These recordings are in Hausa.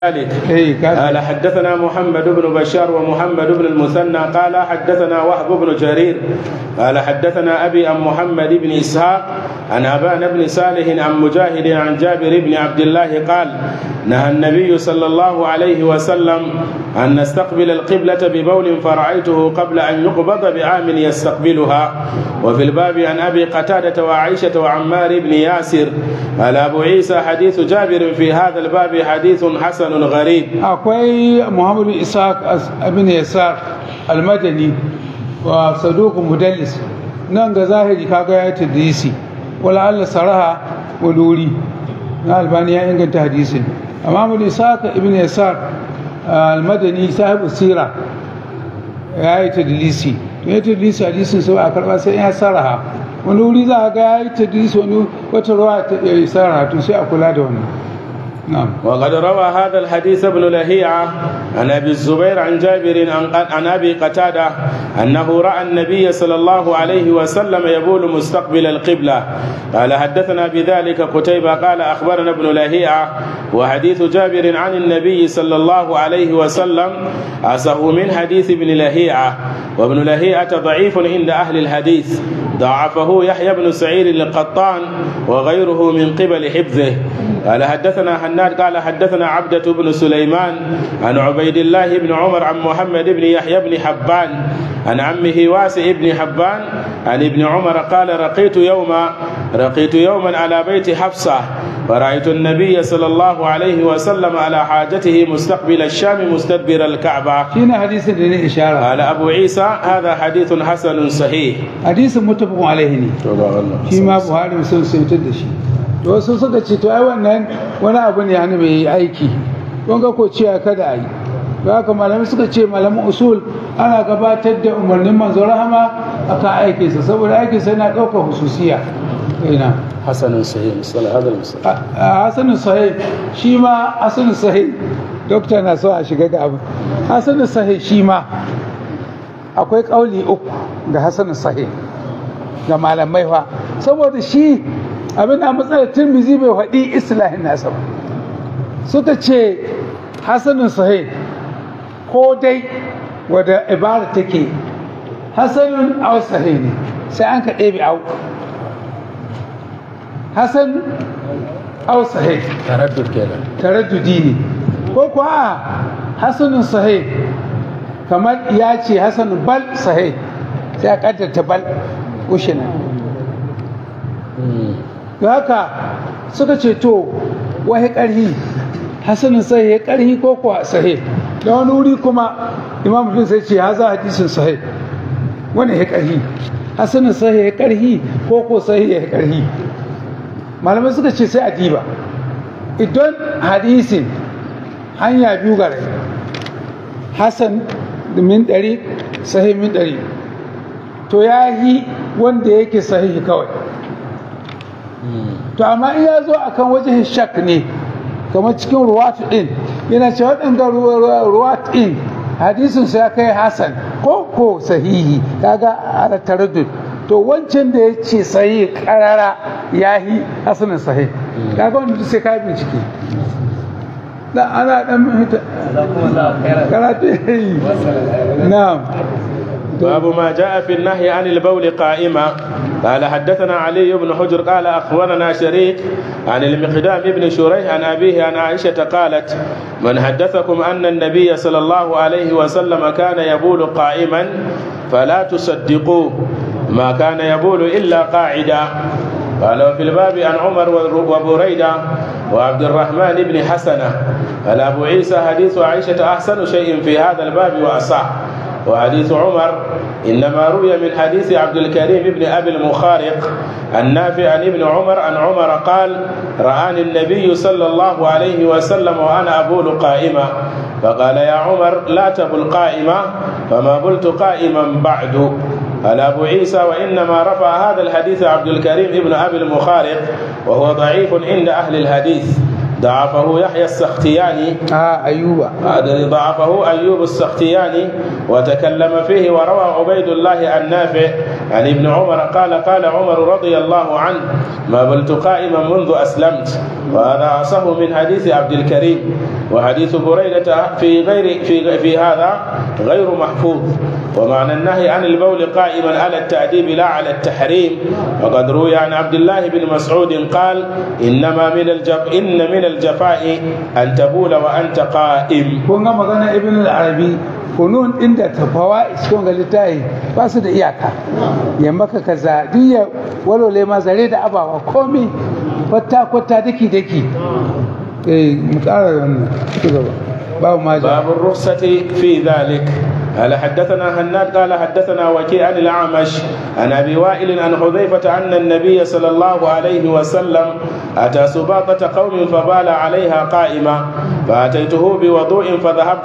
قال حدثنا محمد بن بشار ومحمد بن المثنى قال حدثنا وهب بن جرير قال حدثنا أبي عن محمد بن إسحاق عن أبان بن صالح عن مجاهد عن جابر بن عبد الله قال نهى النبي صلى الله عليه وسلم أن نستقبل القبلة ببول فرأيته قبل أن يقبض بعام يستقبلها. وفي الباب عن أبي قتادة وعائشة وعمار بن ياسر. قال أبو عيسى حديث جابر في هذا الباب حديث حسن غريب. أقوي محمد بن إسحاق بن يسار المدني وصدوق مدلس نان ظاهري kaga ya tadrisi wala Allah saraha waluri na albani ya inganta hadisin amma Muhammad Ishaq ibn Yasar al-Madani sahibu sira ya yi tadlisi ya tadlisi hadisin sai a karba sai ya saraha wani wuri za ga ya yi tadlisi wani wata ruwa ta yi saraha to sai a kula da wannan. نعم. وقد روى هذا الحديث ابن لهيعة عن أبي الزبير عن جابر عن أبي قتادة أنه رأى النبي صلى الله عليه وسلم يبول مستقبل القبلة. قال حدثنا بذلك قتيبة قال أخبرنا ابن لهيعة وحديث جابر عن النبي صلى الله عليه وسلم أصح من حديث ابن لهيعة. وابن لهيعة ضعيف عند أهل الحديث ضعفه يحيى بن سعيد القطان وغيره من قبل حفظه. قال حدثنا حناد قال حدثنا عبدة بن سليمان عن عبيد الله بن عمر عن محمد بن يحيى بن حبان عن عمه واسع بن حبان عن ابن عمر قال رقيت يوما على بيت حفصة فرأيت النبي صلى الله عليه وسلم على حاجته مستقبل الشام مستدبر الكعبة. هنا حديث لنا إشارة. قال أبو عيسى هذا حديث حسن صحيح. حديث متفق عليه فيما بخاري ومسلم سيتد شيء. to wasu suka ce to ai wannan wani abu ne yani mai aiki don ga ko ciya kada ai don haka malamai suka ce malaman usul ana gabatar da umarnin manzo rahama akan aikinsa saboda aikinsa yana ɗaukar hususiya. ina hasanun sahih misal hadal misal hasanun sahih shi ma hasanun sahih dokta na so a shiga ga abu hasanun sahih shi ma akwai kauli uku ga hasanun sahih ga malamai fa saboda shi abin da matsalar Tirmidhi bai faɗi islahin nasa ba suka ce hasanun sahih ko dai wadda ibara take hasanun aw sahih ne sai an ka ɗebe au hasan aw sahih taraddudi ne ko kuwa hasanun sahih kamar ya ce hasanun bal sahih sai a ƙaddata bal ushina da haka suka ce to wahi ƙarhi hasanin sahih ƙarhi ko kuwa sahih da wani wuri kuma imam bin sai ce haza hadisin sahih wani ya ƙarhi hasanin sahih ƙarhi ko sahih ya ƙarhi malamai suka ce sai a diba idan hadisin hanya biyu gare hasan min ɗari sahih min ɗari to ya yi wanda yake sahih kawai to amma in ya zo akan wajen shak ne kamar cikin ruwatu din yana ce waɗanda ruwatu din hadisin su ya kai hasan ko sahihi kaga ala taraddud to wancan da ya ce sahihi karara ya yi hasanin sahih kaga wanda sai ka bincike da ana dan karatu na'am. باب ما جاء في النهي عن البول قائما. قال حدثنا علي بن حجر قال أخبرنا شريك عن المقدام بن شريح عن أبيه عن عائشة قالت من حدثكم أن النبي صلى الله عليه وسلم كان يبول قائما فلا تصدقوه ما كان يبول إلا قاعدا. قال وفي الباب عن عمر وبريدة وعبد الرحمن بن حسنة. قال أبو عيسى حديث عائشة أحسن شيء في هذا الباب وأصح. وحديث عمر إنما روي من حديث عبد الكريم بن أبي المخارق النافع عن ابن عمر عن عمر قال رآني النبي صلى الله عليه وسلم وأنا أبول قائما فقال يا عمر لا تبل قائما فما بلت قائما بعد. قال أبو عيسى وإنما رفع هذا الحديث عبد الكريم بن أبي المخارق وهو ضعيف عند أهل الحديث ضعفه يحيى السختياني ضعفه أيوب السختياني وتكلم فيه. وروى عبيد الله النافع عن ابن عمر قال عمر رضي الله عنه ما بلت قائما منذ أسلمت. وهذا أصح من حديث عبد الكريم. وحديث بريدة في هذا غير محفوظ. ومعنى النهي عن البول قائما على التأديب لا على التحريم. وقد روي عن عبد الله بن مسعود قال إن من الجفاء أن تبول وأنت قائم. كنا مغانا ابن العربي kunun inda tafawa cikin ga littafi ba su da iyaka ya maka kaza diya walole ma zare da abawa komai kwata daki mu ƙara wannan gaba باب الرخصة في ذلك. قال حدثنا هناد قال حدثنا وكيع عن الأعمش عن أبي وائل عن حذيفة أن النبي صلى الله عليه وسلم أتى سباطة قوم فبال عليها قائما فأتيته بوضوء فذهبت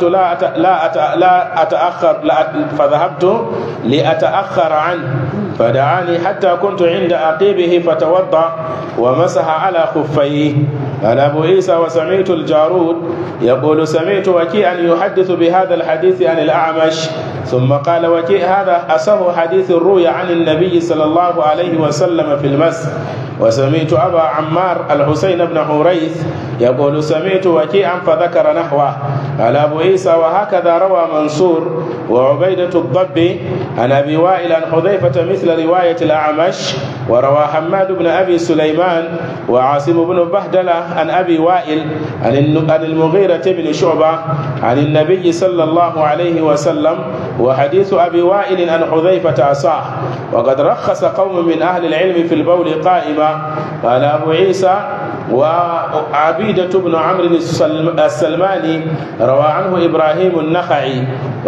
فذهبت لأتأخر عنه فدعاني حتى كنت عند عقيبه فتوضأ ومسح على خفيه. قال أبو عيسى وسمعت الجارود يقول سمعت وكيعا يحدث بهذا الحديث عن الأعمش ثم قال وكيع هذا أصح حديث روي عن النبي صلى الله عليه وسلم في المسح. وسمعت أبا عمار الحسين بن حريث يقول سمعت وكيعا فذكر نحوه. قال أبو عيسى وهكذا روى منصور وعبيدة الضبي عن أبي وائل عن حذيفة مثل رواية الأعمش. وروى حماد بن أبي سليمان وعاصم بن بهدلة عن أبي وائل عن المغيرة بن شعبة عن النبي صلى الله عليه وسلم. وحديث أبي وائل عن حذيفة أصح. وقد رخص قوم من أهل العلم في البول قائما. قال أبو عيسى وعبيدة بن عمرو السلماني روى عنه إبراهيم النخعي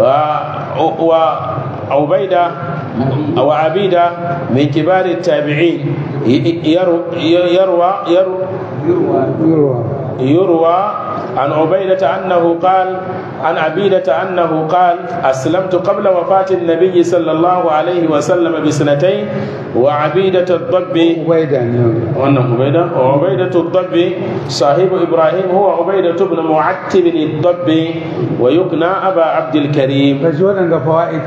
وعبيدة من كبار التابعين يروى عن عبيدة أنه قال عن عبيدة أنه قال أسلمت قبل وفاة النبي صلى الله عليه وسلم بسنتين. وعبيدة الضبي وعبيدة الضبي صاحب إبراهيم هو عبيدة بن معتب الضبي ويكنى أبا عبد الكريم. فجوانا فوائد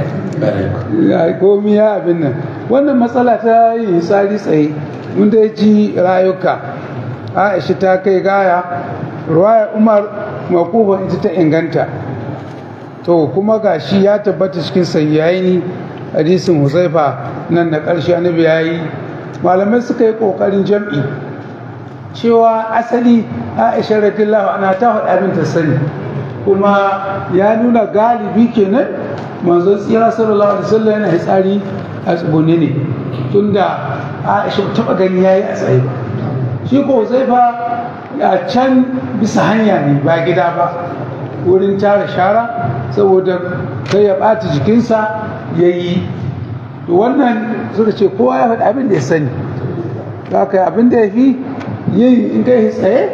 komi ya abin nan wannan matsala ta yi tsaye mun da ji rayuka Aisha ta kai gaya ruwaya Umar makuban ita ta inganta to kuma gashi ya tabbata cikin sayyayi hadisin Huzaifa nan da ƙarshe annabi yayi malamai suka yi kokarin jam'i cewa asali Aisha radiyallahu anha ta faɗa abin ta sani kuma ya nuna galibi kenan manzon tsira sallallahu alaihi wasallam yana hitsari a tsibone ne tunda Aisha taba gani yayi a tsaye shi ko Huzaifa a can bisa hanya ne ba gida ba wurin tara shara saboda kai ya ɓata jikinsa yayi to wannan suka ce kowa ya faɗi abin da ya sani haka abin da ya fi yin in kai tsaye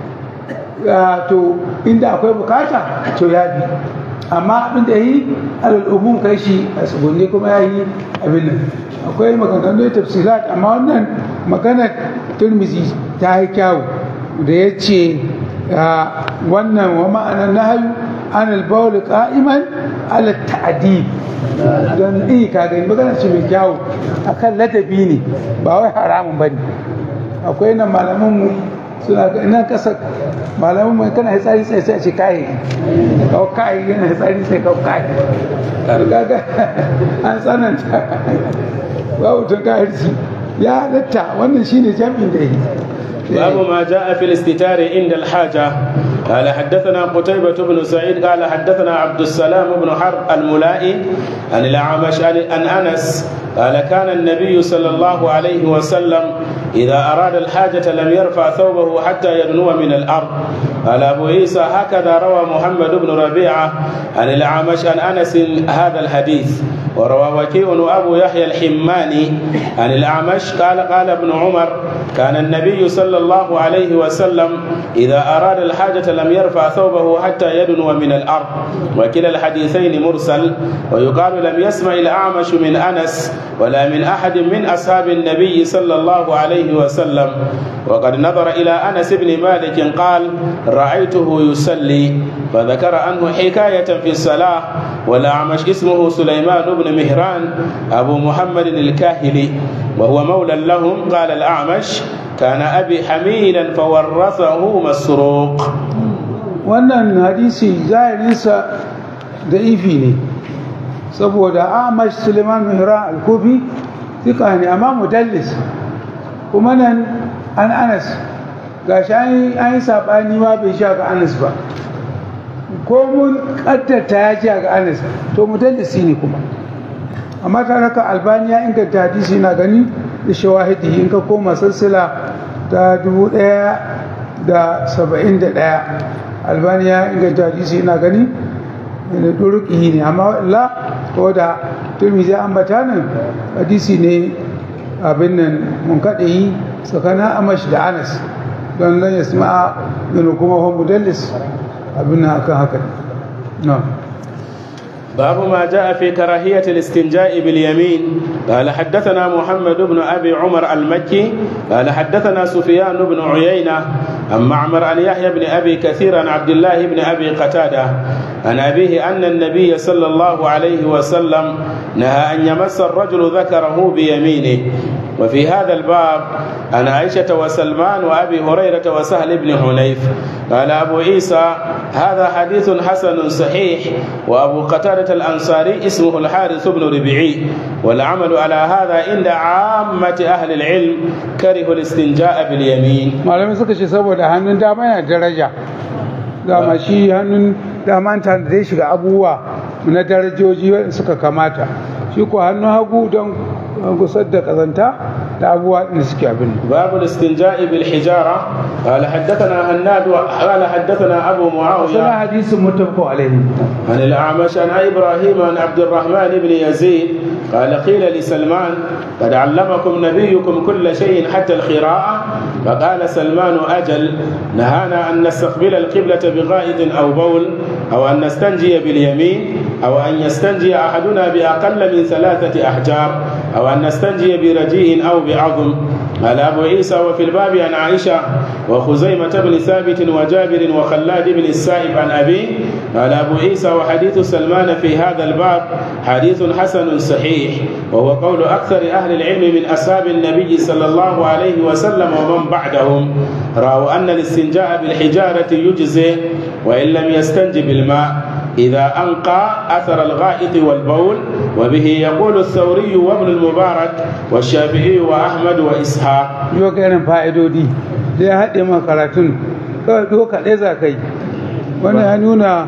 to inda akwai bukata to ya bi amma abin da yi al'ummun kai shi a tsugunni kuma ya yi abin nan akwai maganganu da tafsirat amma wannan maganar Tirmidhi ta yi kyawu da ya ce wannan wa ma'anar nahayu an albaul qa'iman ala ta'dib don ka ga magana ce mai kyawu akan ladabi ne ba wai haramun bane akwai nan malaman mu suna ina kasa malamin mai kana hitsari sai sai a ce kai kawo kai yana hitsari sai kawo kai kaga an tsananta babu tun kahirci ya halatta wannan shine jami'in da yi باب ما جاء في الاستتار عند الحاجة. قال حدثنا قتيبة بن سعيد قال حدثنا عبد السلام بن حرب الملائي عن الأعمش عن أنس قال كان النبي صلى الله عليه وسلم إذا أراد الحاجة لم يرفع ثوبه حتى يدنو من الأرض. قال أبو عيسى هكذا روى محمد بن ربيعة عن الأعمش عن أنس هذا الحديث. وروى وكيع وأبو يحيى الحماني عن الأعمش قال ابن عمر كان النبي صلى الله عليه وسلم إذا أراد الحاجة لم يرفع ثوبه حتى يدنو من الأرض. وكلا الحديثين مرسل. ويقال لم يسمع الأعمش من أنس ولا من أحد من أصحاب النبي صلى الله عليه عليه وسلم. وقد نظر إلى أنس بن مالك قال رأيته يصلي، فذكر عنه حكاية في الصلاة. والأعمش اسمه سليمان بن مهران أبو محمد الكاهلي وهو مولى لهم. قال الأعمش كان أبي حميلا فورثه مسروق. wannan hadisi zahirinsa da ifi ne saboda Amash Suleiman Mihran al-Kufi thika ne amma mudallis, kuma nan an Anas gashi an yi sabani ma bai sha ga Anas ba, ko mun kaddata ya ji ga Anas to mudallisi ne kuma. amma ta raka Albani ya inganta hadisi na gani da shawahidi in ka koma silsila ta 1071 Albani ya inganta hadisi ina gani da duruki ne, amma la ko da Tirmidhi ambata nan hadisi ne abin nan mun kade tsakanin Amash da Anas don nan yasma yana kuma hu mudallis abin nan akan haka. باب ما جاء في كراهية الاستنجاء باليمين. قال حدثنا محمد بن أبي عمر المكي قال حدثنا سفيان بن عيينة عن معمر عن يحيى بن أبي كثير عن عبد الله بن أبي قتادة عن أبيه أن النبي صلى الله عليه وسلم نهى أن يمس الرجل ذكره بيمينه. وفي هذا الباب عن عائشة وسلمان وأبي هريرة وسهل بن حنيف. قال أبو عيسى هذا حديث حسن صحيح. وأبو قتادة الأنصاري اسمه الحارث بن ربيعي. والعمل على هذا عند عامة أهل العلم كرهوا الاستنجاء باليمين. malamai suka ce saboda hannun dama yana daraja, dama shi hannun dama ta da zai shiga abubuwa na darajoji wanda suka kamata, shi ko hannun hagu don gusar da kazanta da abubuwa da suke abin. باب الاستنجاء بالحجارة. قال حدثنا هناد قال حدثنا أبو معاوية وصل حديث متفق عليه عن الأعمش عن إبراهيم عن عبد الرحمن بن يزيد قال قيل لسلمان قد علمكم نبيكم كل شيء حتى القراءة؟ فقال سلمان أجل، نهانا أن نستقبل القبلة بغائط أو بول أو أن نستنجي باليمين أو أن يستنجي أحدنا بأقل من 3 أحجار أو أن نستنجي برجيء أو بعظم. قال أبو عيسى وفي الباب عن عائشة وخزيمة بن ثابت وجابر وخلاد بن السائب عن أبيه. قال أبو عيسى وحديث سلمان في هذا الباب حديث حسن صحيح، وهو قول أكثر أهل العلم من أصحاب النبي صلى الله عليه وسلم ومن بعدهم، رأوا أن الاستنجاء بالحجارة يجزي وإن لم يستنج بالماء إذا أنقى أثر الغائط والبول. وبه يقول الثوري وابن المبارك والشافعي وأحمد وإسحاق. yau ga irin fa'idodi da ya haɗe makaratun kawai doka ɗaya za ka yi. Wannan ya nuna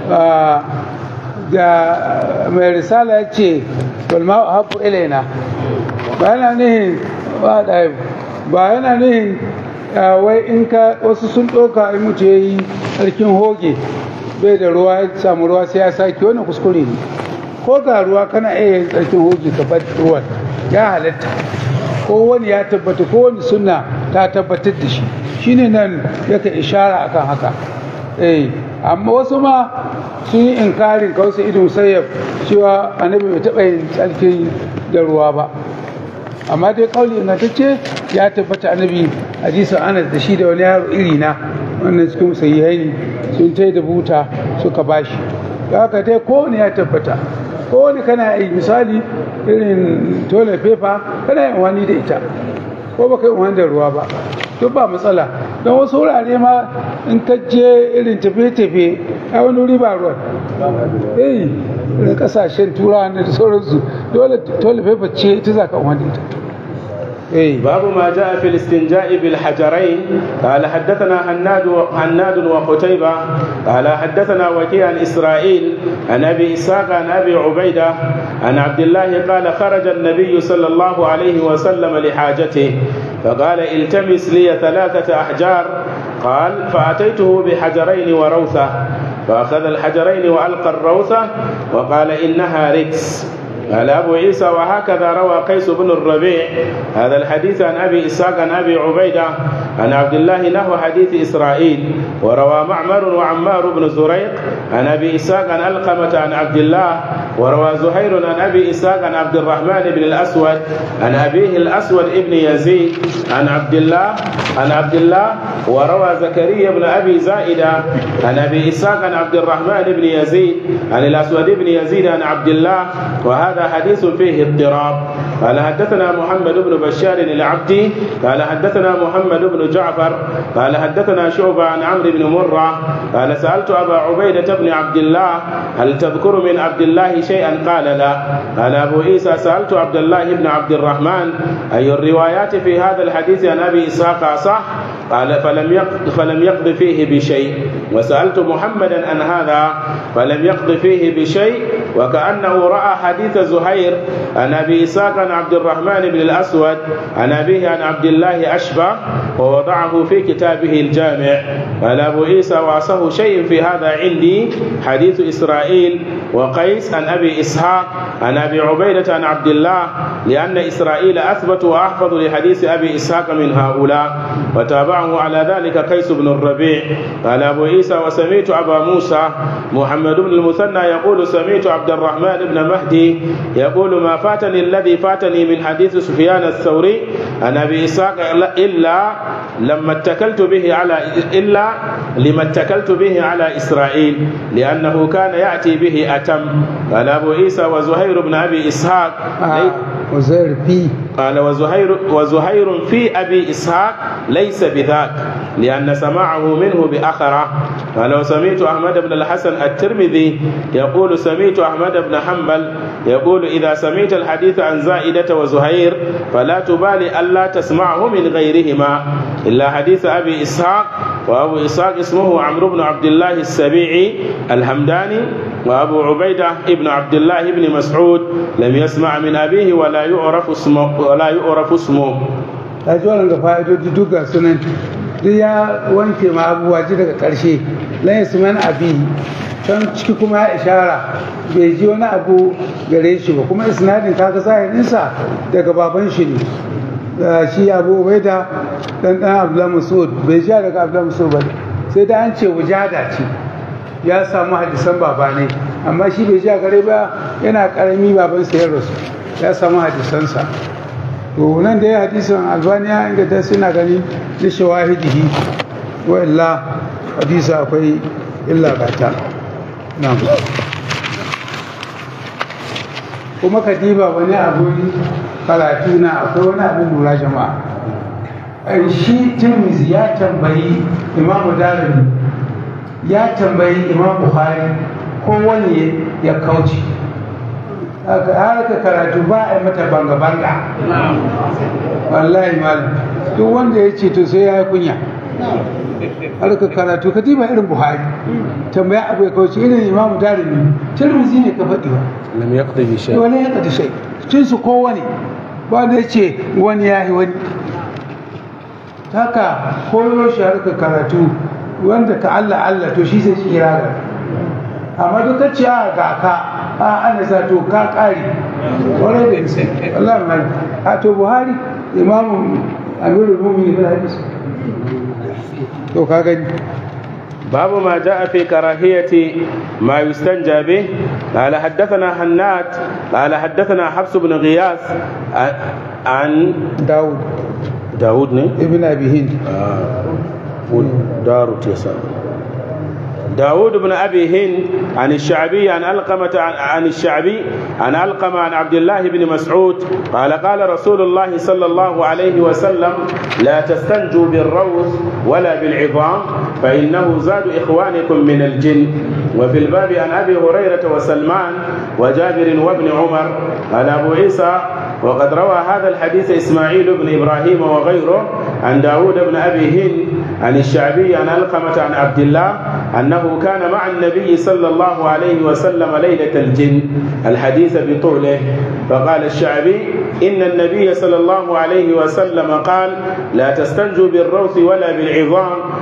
da mai risala ya ce walma haɓu ilaina ba yana nihin ba yana nihin wai in ka wasu sun ɗauka in mutu ya yi tsarkin hoge bai da ruwa ya samu ruwa sai ya sake, wannan kuskure ne. ko ga ruwa kana iya yin tsarkin hoge ka bar ruwan ya halatta, ko wani ya tabbata ko wani sunna ta tabbatar da shi, shine nan yake ishara akan haka. Amma wasu ma sun yi inkarin kawai idin musayyab cewa annabi bai taɓa yin tsarki da ruwa ba, amma dai kauli ingantacce ya tabbata annabi hadisin Anas da shi da wani yaro iri na wannan cikin sahihaini sun tai da buta suka bashi. Da haka dai kowane ya tabbata, kowane kana yi misali irin toilet paper kana yin wani da ita ko baka yi wani da ruwa ba duk ba matsala. Don wasu wurare ma in ka je irin tafe-tafe a wani wuri ba ruwan irin kasashen turawa da sauransu dole toilet paper ce ita za ka wani ita. باب ما جاء في الاستنجاء بالحجرين. قال حدثنا هناد وقتيبة قال حدثنا وكيع عن إسرائيل عن أبي إسحاق عن أبي عبيدة عن عبد الله قال خرج النبي صلى الله عليه وسلم لحاجته فقال التمس لي 3 أحجار. قال فأتيته بحجرين وروثة فأخذ الحجرين وألقى الروثة وقال إنها ركس. قال أبو عيسى وهكذا روى قيس بن الربيع هذا الحديث عن أبي إسحاق عن أبي عبيدة عن عبد الله نحو حديث إسرائيل. وروى معمر وعمار بن زريق عن أبي إسحاق عن علقمة عن عبد الله. وروى زهير عن أبي إسحاق عن عبد الرحمن بن الأسود عن أبيه الأسود ابن يزيد عن عبد الله. وروى زكريا بن أبي زائدة عن أبي إسحاق عن عبد الرحمن بن يزيد عن الأسود بن يزيد عن عبد الله. وهذا حديث فيه اضطراب. قال حدثنا محمد بن بشار العبدي قال حدثنا محمد بن جعفر قال حدثنا شعبة عن عمرو بن مرة قال سألت أبا عبيدة بن عبد الله هل تذكر من عبد الله شيئا؟ قال لا. قال أبو عيسى سألت عبد الله بن عبد الرحمن أي الروايات في هذا الحديث عن أبي إسحاق صح؟ قال فلم يقض فيه بشيء. وسألت محمدا عن هذا فلم يقض فيه بشيء، وكأنه رأى حديث زهير عن أبي إسحاق عن عبد الرحمن بن الأسود عن أبيه عن عبد الله أشبه ووضعه في كتابه الجامع. قال أبو عيسى وأصح شيء في هذا عندي حديث إسرائيل وقيس عن أبي إسحاق عن أبي عبيدة عن عبد الله، لأن إسرائيل أثبت وأحفظ لحديث أبي إسحاق من هؤلاء. وتابعه على ذلك قيس بن الربيع. قال أبو عيسى وسمعت أبا موسى محمد بن المثنى يقول سمعت عبد الرحمن بن مهدي يقول ما فاتني الذي فاتني من حديث سفيان الثوري عن أبي إسحاق إلا لما اتكلت به على إسرائيل لأنه كان يأتي به أتم. قال أبو عيسى وزهير بن أبي إسحاق قال وزهير في أبي إسحاق ليس بذاك لأن سماعه منه بأخره. قال وسمعت أحمد بن الحسن الترمذي يقول سمعت أحمد بن حنبل يقول إذا سمعت الحديث عن زائدة وزهير فلا تبالي ألا تسمعه من غيرهما إلا حديث أبي إسحاق. وأبو إسحاق اسمه عمرو بن عبد الله السبيعي الحمداني. وأبو عبيدة ابن عبد الله بن مسعود لم يسمع من أبيه ولا يعرف اسمه. أجوالا فائدة دوكا سنن ya wanke ma abubuwa ji daga ƙarshe lan yasman abi can ciki kuma ya ishara bai ji wani abu gare shi ba, kuma isnadin kaga zahirinsa daga baban shi ne shi Abu Ubaida dan Abdullah Mas'ud bai ji daga Abdullah Mas'ud ba, sai da an ce wujada ce ya samu hadisan baba ne, amma shi bai ji gare ba, yana karami baban sa ya rasu ya samu hadisansa. to nan da ya hadisan Albaniya inda ta suna gani da shawahidihi wa illa hadisa akwai illa gata. na'am kuma kadiba wani abu karatu na akwai wani abin lura jama'a. Shi Tirmidhi ya tambayi Imam Darimi ya tambayi Imam Bukhari ko wani ya kauce harka karatu ba a yi mata banga-banga wallahi malam duk wanda ya ce to sai ya yi kunya. harka karatu ka diba irin Buhari tambaya abu ya kauce irin Imam Darimi Tirmidhi ne ka faɗi ba lam yaqdi bi shay wala yaqdi shay cin su kowane ba da yace wani yayi wani. haka koyo shi harka karatu wanda ka Allah to shi zai shi kirara, amma duka ce a ga ka ana zato ka kare wani da nisa Allah mai a to Buhari imamu amirul mu'minin bil hadis to ka gani. باب ما جاء في كراهية ما يستنجى به. قال حدثنا حناد قال حدثنا حفص بن غياث عن داود ابن أبي هند داود بن أبي هند عن الشعبي عن علقمة عن عبد الله بن مسعود قال قال رسول الله صلى الله عليه وسلم لا تستنجوا بالروث ولا بالعظام فإنه زاد إخوانكم من الجن. وفي الباب عن أبي هريرة وسلمان وجابر وابن عمر. قال أبو عيسى وقد روى هذا الحديث إسماعيل بن إبراهيم وغيره عن داود بن أبي هند عن الشعبي عن علقمة عن عبد الله أنه كان مع النبي صلى الله عليه وسلم ليلة الجن الحديث بطوله. فقال الشعبي إن النبي صلى الله عليه وسلم قال لا تستنجوا بالروث ولا بالعظام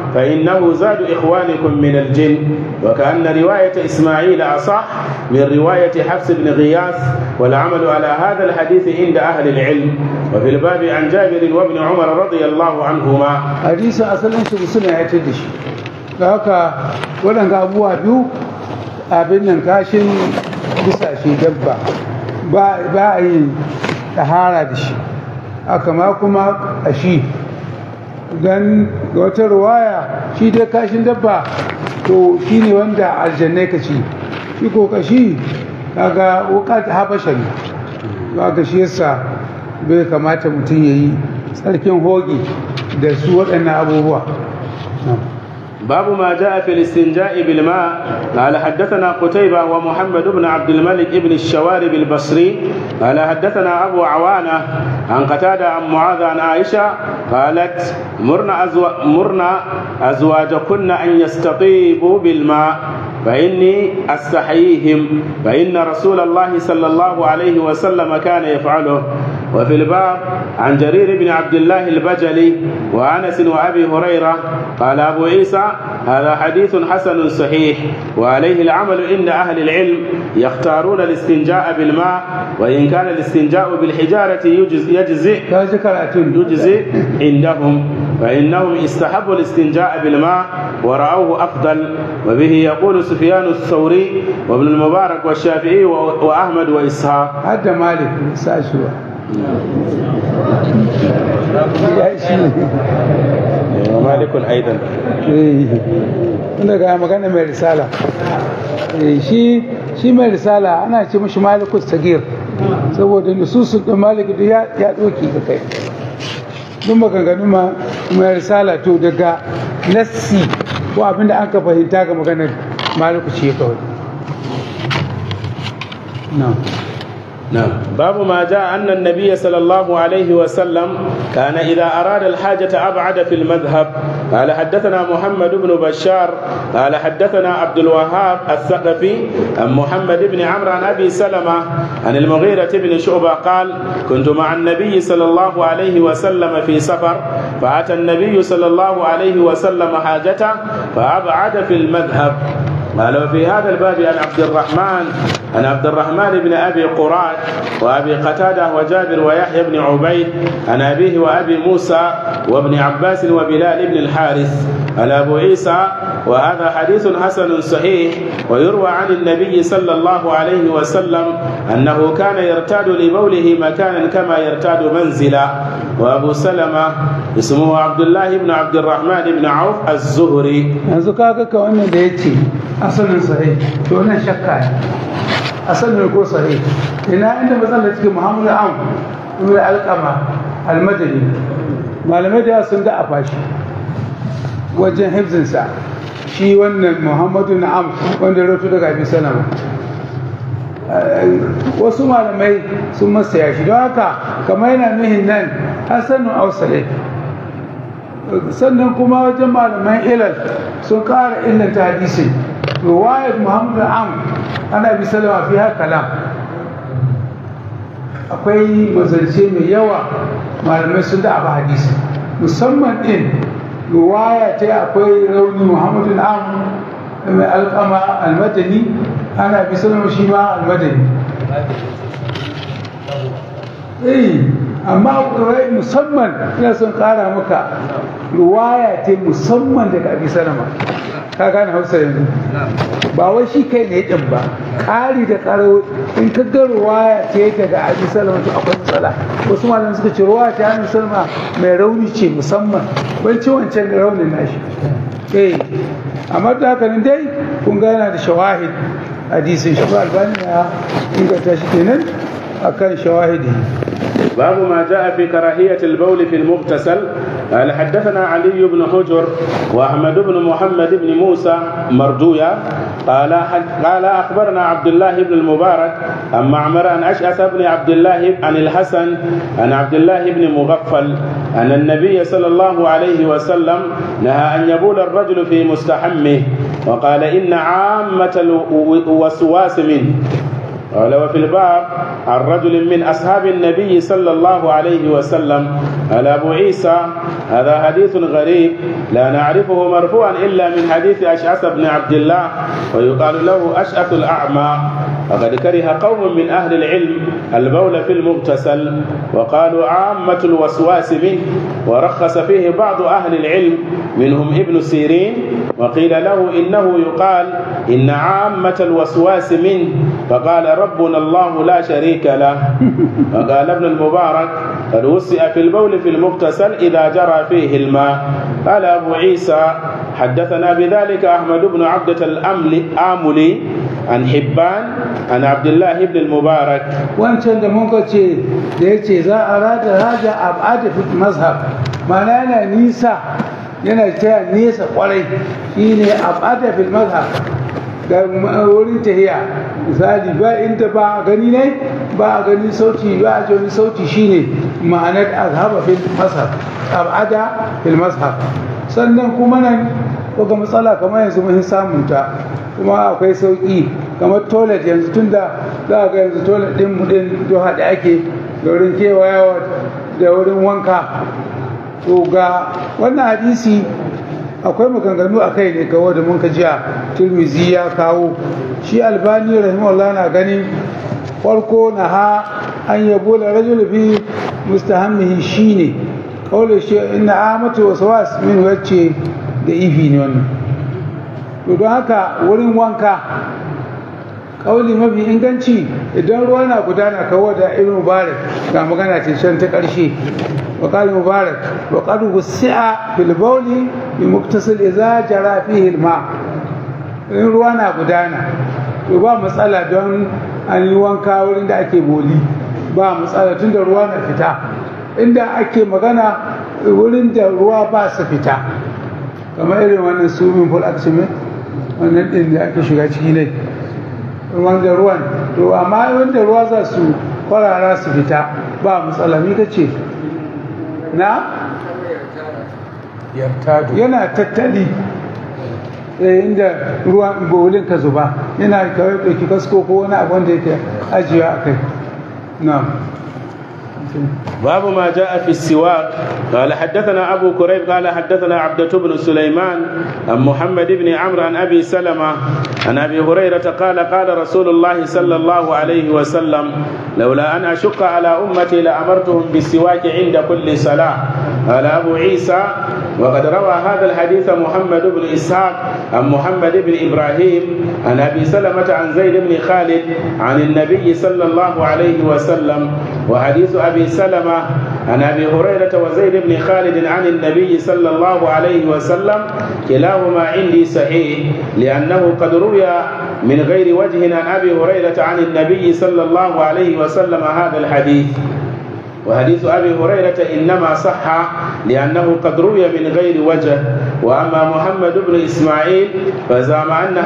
فإنه زاد إخوانكم من الجن. وكأن رواية إسماعيل أصح من رواية حفص بن غياث، والعمل على هذا الحديث عند أهل العلم. وفي الباب عن جابر وابن عمر رضي الله عنهما. حديث أصلا سنة يتدش haka waɗanda abubuwa biyu abin nan kashin bisa shi dabba ba a yi tahara da shi haka ma kuma kashi don ga wata ruwaya shi dai kashin dabba to shi ne wanda aljannai ka ci shi ko kashi kaga wukat habasha ne haka shi yasa bai kamata mutum ya yi tsarkin hoge da su waɗannan abubuwa. باب ما جاء في الاستنجاء بالماء. قال حدثنا قتيبة ومحمد بن عبد الملك بن الشوارب البصري قال حدثنا أبو عوانة عن قتادة عن معاذ عن عائشة قالت مرنا أزواجكن أن يستطيبوا بالماء فإني أستحييهم فإن رسول الله صلى الله عليه وسلم كان يفعله. وفي الباب عن جرير بن عبد الله البجلي وأنس وأبي هريرة قال أبو عيسى هذا حديث حسن صحيح وعليه العمل عند أهل العلم يختارون الاستنجاء بالماء وإن كان الاستنجاء بالحجارة يجزئ عندهم فإنهم استحبوا الاستنجاء بالماء ورأوه أفضل. وبه يقول سفيان الثوري وابن المبارك والشافعي وأحمد وإسحاق. هذا مالك ساشوا ومالك أيضا ga magana mai risala shi mai risala ana ce mashi malikus sagir saboda nususun ɗin malik ya ɗoki ga kai duk maganganun mai risala to daga nassi ko abinda an ka fahimta ga maganar maliku ce kawai. نعم. باب ما جاء أن النبي صلى الله عليه وسلم كان إذا أراد الحاجة أبعد في المذهب. قال حدثنا محمد بن بشار قال حدثنا عبد الوهاب الثقفي عن محمد بن عمرو عن أبي سلمة عن المغيرة بن شعبة قال كنت مع النبي صلى الله عليه وسلم في سفر فأتى النبي صلى الله عليه وسلم حاجته فأبعد في المذهب. قال وفي هذا الباب عن عبد الرحمن بن أبي قراد وأبي قتادة وجابر ويحيى بن عبيد عن أبيه وأبي موسى وابن عباس وبلال بن الحارث. قال أبو عيسى وهذا حديث حسن صحيح ويروى عن النبي صلى الله عليه وسلم أنه كان يرتاد لبوله مكانا كما يرتاد منزلا. وأبو سلمة اسمه عبد الله بن عبد الرحمن بن عوف الزهري. asalin sahih to nan shakka asalin ko sahih ina inda matsalar cikin Muhammad ibn Alqama al-Madani malamai da sun da afashi wajen hifzinsa shi wannan Muhammadu na'am wanda ya rawaito daga Abi Salama wasu malamai sun masa yashi don haka kamar yana nuhin nan hasanun aw sahih. Sannan kuma wajen malaman ilal sun ƙara illanta hadisi riwayat Muhammad ana bi salama fi haka kalam akwai mazance mai yawa malamai sun da abu hadisi musamman din riwaya ta akwai rauni Muhammad mai alƙama al-Madani ana bi salama shi ma al-Madani amma musamman ina son ƙara maka ruwaya ta musamman daga Abi Salama ka gane Hausa yanzu ba wai shi kai ne din ba ƙari da ƙaro in ka ga ruwaya ta daga Abi Salama to akwai matsala wasu malaman suka ce ruwaya ta Abi Salama mai rauni ce musamman ban ci wancan raunin nashi amma da haka nan dai kun ga yana da shawahid hadisin shi ba albani ya inganta shi kenan akan shawahidi. باب ما جاء في كراهية البول في المغتسل. قال حدثنا علي بن حجر وأحمد بن محمد بن موسى مردويا قال أخبرنا عبد الله بن المبارك عن معمر عن أشعث بن عبد الله عن الحسن عن عبد الله بن مغفل أن النبي صلى الله عليه وسلم نهى أن يبول الرجل في مستحمه وقال إن عامة الوسواس منه. قال وفي الباب عن رجل من أصحاب النبي صلى الله عليه وسلم قال أبو عيسى هذا حديث غريب لا نعرفه مرفوعا إلا من حديث أشعث بن عبد الله ويقال له أشعث الأعمى وقد كره قوم من أهل العلم البول في المغتسل وقالوا عامة الوسواس منه ورخص فيه بعض أهل العلم منهم ابن سيرين وقيل له إنه يقال إن عامة الوسواس منه فقال ربنا الله لا شريك له. وقال ابن المبارك قد وسئ في البول في المغتسل إذا جرى فيه الماء. قال أبو عيسى حدثنا بذلك أحمد بن عبدة الآملي عن حبان عن عبد الله بن المبارك. wancan da muka ce da ya ce za a rada raja abada fi mazhab mana yana nisa yana taya nesa kwarai shine abada fil mazhab da wurin tahiya misali ba inda ba a gani ne ba a gani sauti ba a joni sauti shine ma'anar azhaba fil mazhab abada fil mazhab. sannan kuma nan ga matsala kamar yanzu mun samun ta kuma akwai sauki kamar toilet yanzu tunda za ga yanzu toilet din mu din do hada ake da wurin kewayawa da wurin wanka. to ga wannan hadisi akwai maganganu a kai ne kawai da mun ka jiya Tirmidhi ya kawo shi Albani rahimahullah na ganin farko na ha an yabo da rajul fi mustahammihi shine kawai shi inna amatu waswas min wacce da ifi ne wannan. to don haka wurin wanka kauli mafi inganci idan ruwa na gudana kawo da ibn mubarak ga magana ce can ta karshe wa qala mubarak wa qad wasi'a fil bawli bi muktasil idza jara fihi al ma. in ruwa na gudana to ba matsala don an yi wanka wurin da ake boli ba matsala tunda ruwa na fita. inda ake magana wurin da ruwa ba su fita kamar irin wannan swimming pool aka ce wannan din da ake shiga ciki ne wanda ruwan to amma wanda ruwa za su kwarara su fita ba matsala. ni kace na yana tattali inda ruwan bolin ka zuba yana kawai ɗauki kasko ko wani abu wanda yake ajiya a kai. na باب ما جاء في السواك. قال حدثنا أبو كريب قال حدثنا عبدة بن سليمان عن محمد بن عمرو عن أبي سلمة عن أبي هريرة قال قال رسول الله صلى الله عليه وسلم لولا أن أشق على أمتي لأمرتهم بالسواك عند كل صلاة. قال أبو عيسى وقد روى هذا الحديث محمد بن إسحاق عن محمد بن إبراهيم عن أبي سلمة عن زيد بن خالد عن النبي صلى الله عليه وسلم. وحديث أبي سلمة عن أبي هريرة وزيد بن خالد عن النبي صلى الله عليه وسلم كلاهما عندي صحيح لأنه قد روي من غير وجه عن أبي هريرة عن النبي صلى الله عليه وسلم هذا الحديث. وحديث أبي هريرة إنما صح لأنه قد روي من غير وجه. وأما محمد بن إسماعيل فزعم أن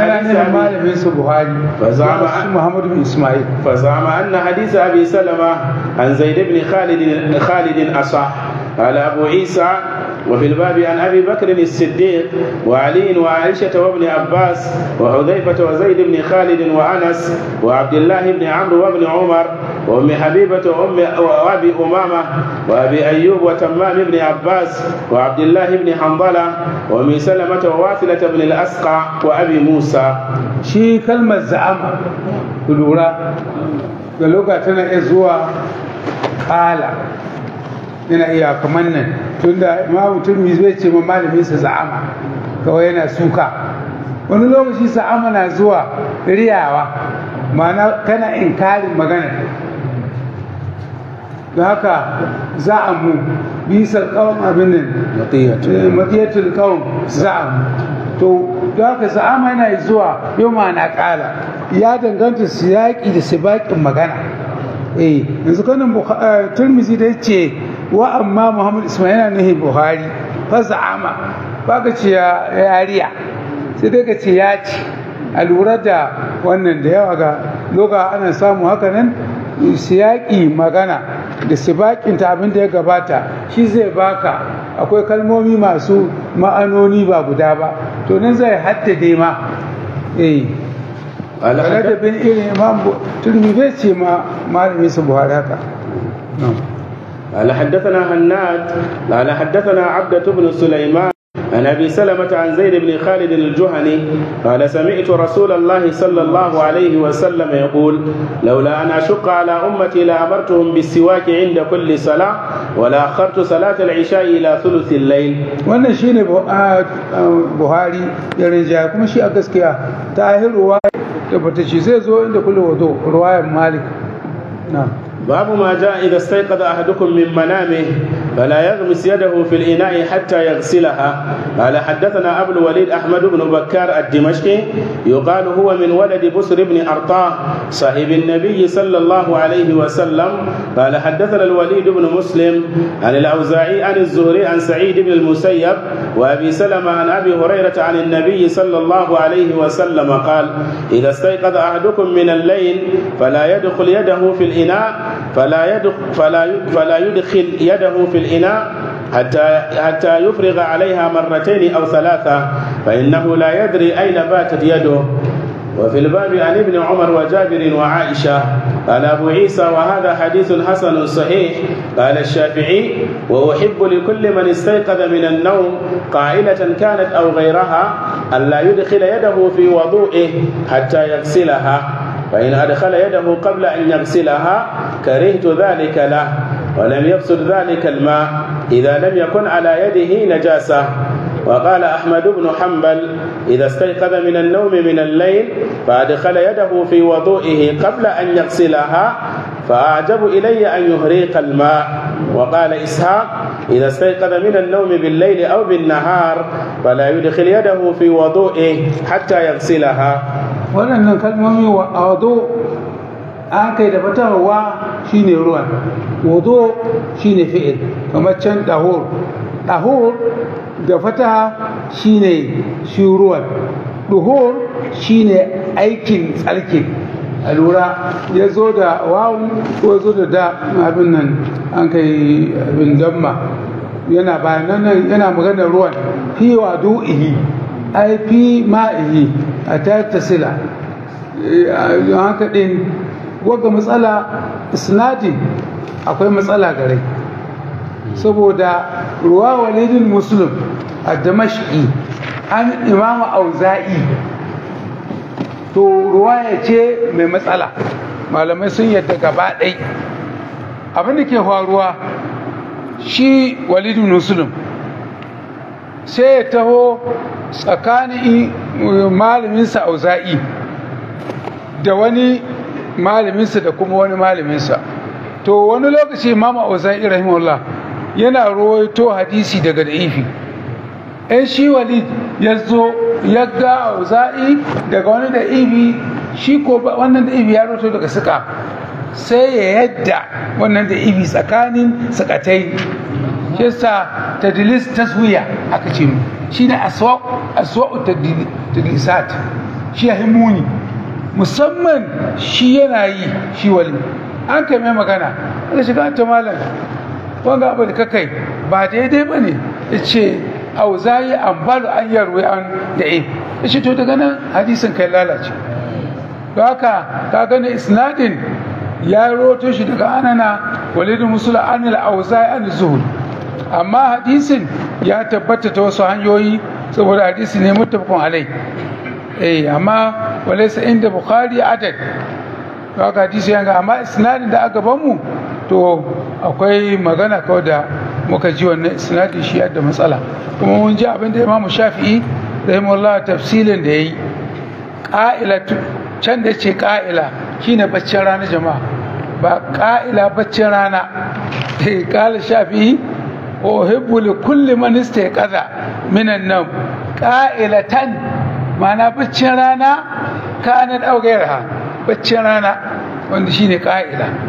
حديث أبي سلمة عن زيد بن خالد أصح. قال أبو عيسى وفي الباب عن أبي بكر الصديق وعلي وعائشة وابن عباس وحذيفة وزيد بن خالد وأنس وعبد الله بن عمرو وابن عمر وأم حبيبة وأبي أمامة وأبي أيوب وتمام بن عباس وعبد الله بن حنظلة وأم سلمة وواثلة بن الأسقع وأبي موسى. شي كلمة زعم كلورا لوكا تنا إزوا قال yana iya kamar nan tunda imamu turmi zai ce ma malamin sa za'ama kawai yana suka. wani lokaci za'ama na zuwa riyawa ma'ana kana inkarin magana da haka za'amu bisar kawon abin nan matiyatul kawon za'amu to da haka za'ama yana zuwa yau ma na kala ya danganta siyaki da sibakin magana. yanzu kanin turmizi da ya ce wa amma Muhammad Ismail yana nuhin Buhari fa za'ama ba ka ce ya riya sai dai ka ce ya ci. a lura da wannan da yawa ga loga ana samu haka nan siyaƙi magana da sibaƙinta abin da ya gabata shi zai baka akwai kalmomi masu ma'anoni ba guda ba to nan zai haddade ma ladabin irin imam turmi bai ce ma malami su buhari haka. قال حدثنا هناد قال حدثنا عبدة بن سليمان عن أبي سلمة عن زيد بن خالد الجهني قال سمعت رسول الله صلى الله عليه وسلم يقول لولا أن أشق على أمتي لأمرتهم بالسواك عند كل صلاة ولا أخرت صلاة العشاء إلى ثلث الليل. wannan shine Buhari ya rinjaya kuma shi a gaskiya tahir ruwaya da bata ci zai zo inda kullu wudu ruwayar Malik. باب ما جاء إذا استيقظ أحدكم من منامه فلا يغمس يده في الإناء حتى يغسلها. قال حدثنا أبو الوليد أحمد بن بكار الدمشقي يقال هو من ولد بسر بن أرطاه صاحب النبي صلى الله عليه وسلم. قال حدثنا الوليد بن مسلم عن الأوزاعي عن الزهري عن سعيد بن المسيب وأبي سلمة عن أبي هريرة عن النبي صلى الله عليه وسلم قال إذا استيقظ أحدكم من الليل فلا يدخل يده في الإناء فلا يدخل يده في الإناء حتى يفرغ عليها مرتين أو ثلاثة فإنه لا يدري أين باتت يده. وفي الباب عن ابن عمر وجابر وعائشة. قال أبو عيسى وهذا حديث حسن صحيح. قال الشافعي وأحب لكل من استيقظ من النوم قائلة كانت أو غيرها ألا يدخل يده في وضوئه حتى يغسلها، فإن أدخل يده قبل أن يغسلها كرهت ذلك له، ولم يفسد ذلك الماء إذا لم يكن على يده نجاسة. وقال أحمد بن حنبل إذا استيقظ من النوم من الليل فأدخل يده في وضوئه قبل أن يغسلها فأعجب إلي أن يهريق الماء. وقال إسحاق إذا استيقظ من النوم بالليل أو بالنهار فلا يدخل يده في وضوئه حتى يغسلها. waɗannan kalmomi wa wado an kai da fatawa shine ruwan, wado shine fi'il, kamar can dahur da fataha shine shi ruwan, duhur shine aikin tsarki. A lura ya zo da wawun ko zo da abin nan an kai abin damma yana bayan nan yana maganar ruwan fi wadu'ihi ai fi ma'ihi a tattasila. haka din waga matsala isnadin akwai matsala gare saboda ruwa walidin muslim a damashki an imamu auza'i to ruwaya ce mai matsala, malamai sun yadda gaba ɗai. abin da ke faruwa shi walidin muslim sai ya taho tsakanin malaminsa auza'i da wani malaminsa da kuma wani malaminsa. To wani lokaci imama auza'i rahimahullah yana rawaito hadisi daga da'ifi, ɗan shi walid ya zo ya ga auza'i daga wani da'ifi, shi ko wannan da'ifi ya rawaito daga suka, sai ya yadda wannan da'ifi tsakanin sukatai. yasa tadlis taswiya aka ce shi ne aswa'u tadlisat, shi ya himuni musamman shi yana yi shi wali an kai mai magana aka shiga ta malam wanga abu da kakai ba daidai ba ne ya ce auzayi an balu an yarwe an da'i ya ce to daga nan hadisin kai lalace. Ba haka ka gane isnadin ya roto shi daga anana walidin musula anil auzayi an zuhud, amma hadisin ya tabbata ta wasu hanyoyi saboda hadisi ne muttafaqun alai. Amma walaysa inda bukhari adad, haka hadisi yanga, amma isnadin da aka bamu to akwai magana kawai da muka ji wannan isnadin shi da matsala. Kuma mun ji abin da Imam Shafi'i rahimahullah tafsilin da yayi qa'ilatu can da ce qa'ila shine baccin rana jama'a, ba qa'ila baccin rana. Qala Shafi'i uhibbu li kulli man istayqaza minan nawm qa'ilatan, ma'ana baccin rana kana daugairha baccin rana wanda shine qa'ila.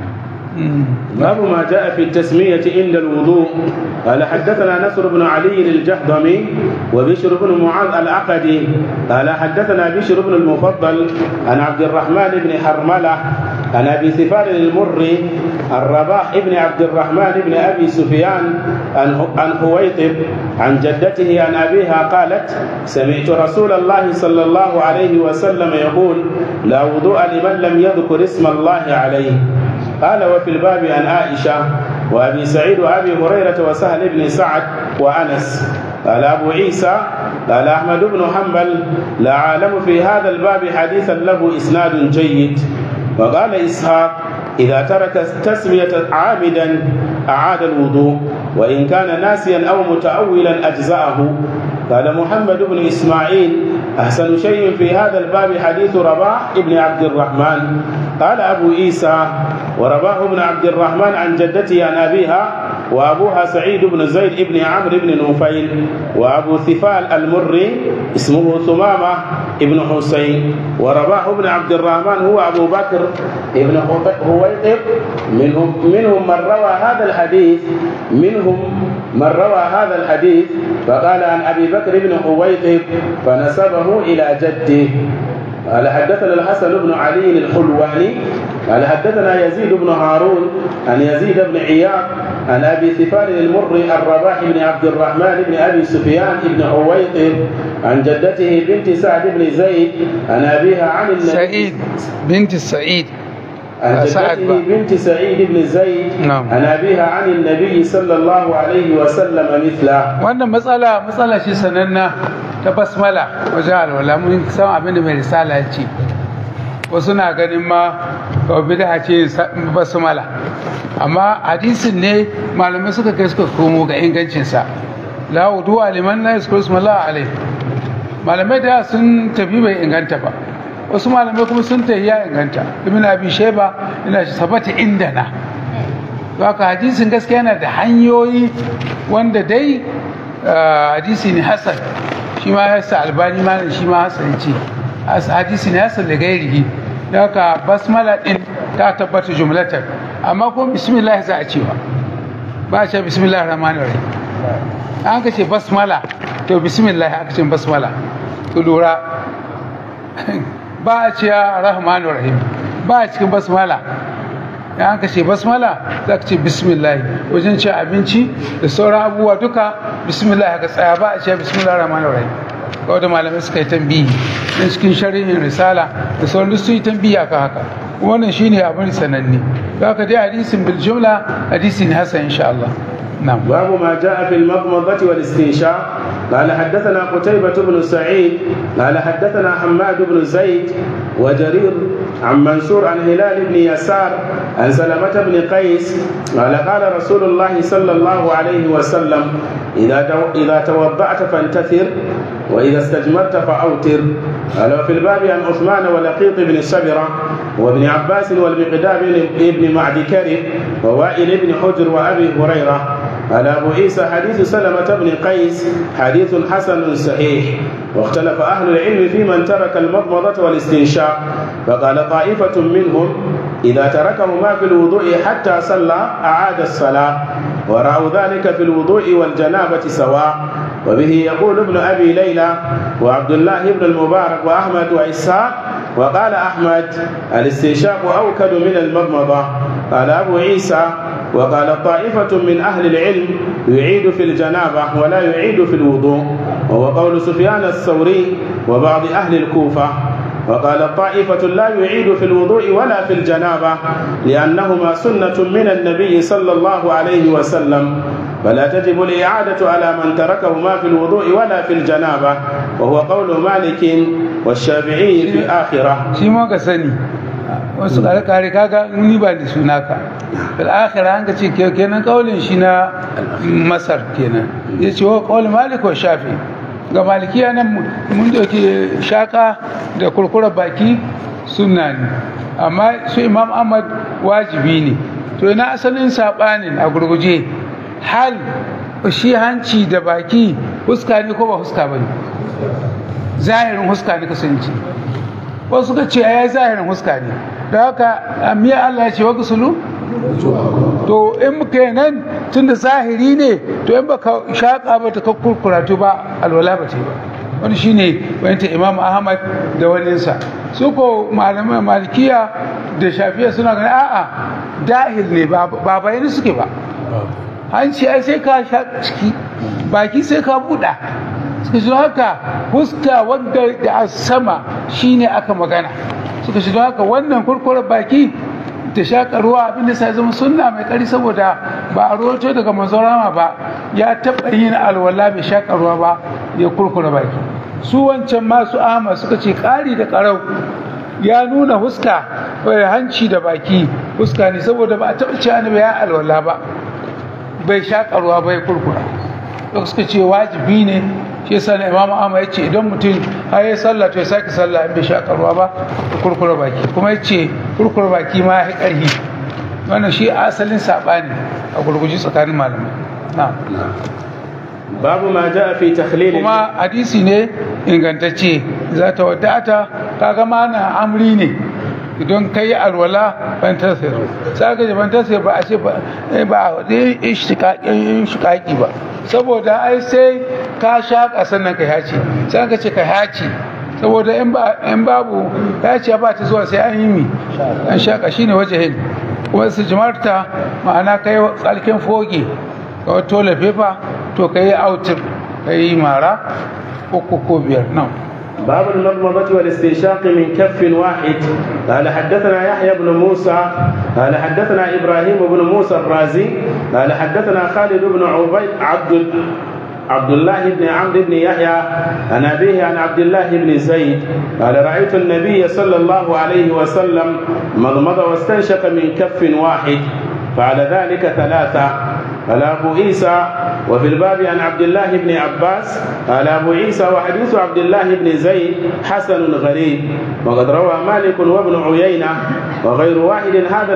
باب ما جاء في التسمية عند الوضوء. قال حدثنا نصر بن علي الجهضمي وبشر بن معاذ العقدي قال حدثنا بشر بن المفضل عن عبد الرحمن بن حرملة عن أبي ثفار المري الرباح ابن عبد الرحمن بن أبي سفيان عن حويطب عن جدته عن أبيها قالت سمعت رسول الله صلى الله عليه وسلم يقول لا وضوء لمن لم يذكر اسم الله عليه. قال وفي الباب عن عائشة وأبي سعيد وأبي هريرة وسهل بن سعد وأنس. قال أبو عيسى قال أحمد بن حنبل لا أعلم في هذا الباب حديثا له إسناد جيد. وقال إسحاق إذا ترك التسمية عامدا أعاد الوضوء وإن كان ناسيا أو متأولا أجزأه. قال محمد بن إسماعيل أحسن شيء في هذا الباب حديث رباح ابن عبد الرحمن. قال أبو عيسى ورباح بن عبد الرحمن عن جدته عن أبيها وأبوها سعيد بن زيد بن عمرو بن نوفيل وأبو ثفال المري اسمه ثمامة ابن حسين ورباح بن عبد الرحمن هو أبو بكر ابن حويطب. منهم من روى هذا الحديث فقال عن أبي بكر بن حويطب فنسبه إلى جده. قال حدثنا الحسن بن علي الحلواني قال حدثنا يزيد بن هارون عن يزيد بن عياض عن أبي ثفار المري الرباح بن عبد الرحمن بن أبي سفيان بن حويطب عن جدته بنت سعد بن زيد عن أبيها عن النبي سعيد بنت سعيد عن جدته بنت سعيد بن زيد عن أبيها عن النبي صلى الله عليه وسلم مثله. wannan matsala shi sananna ta basmala wajen alwala mun san abin da mai risala ya ce wasu na ganin ma kawai bid'a ce basmala amma hadisin ne malamai suka kai suka komo ga ingancinsa la wudu liman la yazkuru ismallah alaihi. malamai da sun tafi bai inganta ba wasu malamai kuma sun tafi ya inganta. ibn abi shayba ina shi sabata indana haka hadisin gaskiya yana da hanyoyi wanda dai hadisi ne hasan shi ma ya sa albani ma shi ma hasan ce hadisi ne hasan da gairihi haka basmala din ta tabbata jumlatan amma ko bismillah za a cewa ba a ce bismillahir rahmanir rahim an ka ce basmala to bismillah aka ce basmala to lura ba a ce rahmanir rahim ba a cikin basmala an ka ce basmala za ka ce bismillah wajen ci abinci da sauran abubuwa duka bismillah ka tsaya ba a ce bismillahir rahmanir rahim kawai da malamai suka yi tambihi don cikin shari'in risala da sauran duk sun yi tambihi akan haka wannan shine abin sananne za ka dai hadisin bil jumla hadisi ne hasan insha Allah. نعم. باب ما جاء في المضمضة والاستنشاق. قال حدثنا قتيبة بن سعيد قال حدثنا حماد بن زيد وجرير عن منصور عن هلال بن يسار عن سلمة بن قيس قال قال رسول الله صلى الله عليه وسلم إذا توضأت فانتثر وإذا استجمرت فأوتر. قال وفي الباب عن عثمان ولقيط بن سبرة وابن عباس والمقدام بن معد كرب ووائل بن حجر وأبي هريرة. قال أبو عيسى حديث سلمة بن قيس حديث حسن صحيح. واختلف أهل العلم في من ترك المضمضة والاستنشاق فقال طائفة منهم إذا تركهما في الوضوء حتى صلى أعاد الصلاة ورأوا ذلك في الوضوء والجنابة سواء. وبه يقول ابن أبي ليلى وعبد الله بن المبارك وأحمد وإسحاق. وقال أحمد الاستنشاق أوكد من المضمضة. قال أبو عيسى وقال طائفة من أهل العلم يعيد في الجنابة ولا يعيد في الوضوء وهو قول سفيان الثوري وبعض أهل الكوفة. وقال طائفة لا يعيد في الوضوء ولا في الجنابة لأنهما سنة من النبي صلى الله عليه وسلم فلا تجب الإعادة على من تركهما في الوضوء ولا في الجنابة وهو قول مالك والشافعي في آخرة. شيما كسني wasu kare kaga ni ba da suna ka fil akhirah an ce kenan kaulin shi na Masar kenan yace wa qaul Malik wa Shafi ga malikiya nan mun doke shaka da kurkura baki sunna ne amma su Imam Ahmad wajibi ne to ina asalin sabanin a gurguje hal shi hanci da baki huska ne ko ba huska bane zahirin huska ne kasance wasu ka ce ya zahirin huska ne da haka amiya Allah ya ce wa kusulu to in muka yi nan tun da zahiri ne to in baka shaƙa ba ta kurkura to ba alwala ba ce ba wani shine wani Imam Ahmad da waninsa. Su ko malaman Malikiya da Shafi'a suna ganin a'a dahil ne ba bayani suke ba. Hanci ai sai ka sha ciki, baki sai ka buɗa. Suka shi haka fuska wanda da sama shine aka magana. Suka shi haka wannan kurkurar baki da shaƙa ruwa abin da sai zama sunna mai ƙari saboda ba a rawaito daga manzon rama ba ya taɓa yin alwala bai shaƙa ruwa ba ya kurkura baki. Su wancan masu Ahmad suka ce ƙari da ƙarau ya nuna huska hanci da baki huska ne saboda ba a taɓa ce annabi ya alwala ba bai shaƙa ruwa ba ya kurkura. Suka ce wajibi ne shi yasa na Imam Ahmad ya ce idan mutum har ya sallah to ya sake sallah in bai shaƙa ruwa ba ya kurkura baki, kuma ya ce kurkura baki ma ya ƙarfi. Wannan shi asalin saɓani a gurguji tsakanin malamai. babu ma ja'a fi takhlil, kuma hadisi ne ingantacce za ta wadata kaga mana amri ne idan kai alwala ban tasir sai ga ban tasir ba a ce ba dai ishtiqaqi ba saboda ai sai ka shaka sannan ka haci sai ka ce ka haci saboda in babu haci ba ta zuwa sai an yi mi an shaka shine wajehin. kuma su jimarta ma'ana kai tsalkin foge ka tola fefa to kai autir kai mara uku ko biyar nan. باب المضمضة والاستنشاق من كف واحد. قال حدثنا يحيى بن موسى قال حدثنا إبراهيم بن موسى الرازي قال حدثنا خالد بن عبد الله بن عمرو بن يحيى عن أبيه عن عبد الله بن زيد قال رأيت النبي صلى الله عليه وسلم مضمض واستنشق من كف واحد فعل ذلك 3. قال أبو عيسى وفي الباب عن عبد الله بن عباس قال أبو عيسى وحديث عبد الله بن زيد حسن غريب وقد روى مالك وابن عيينة وغير واحد هذا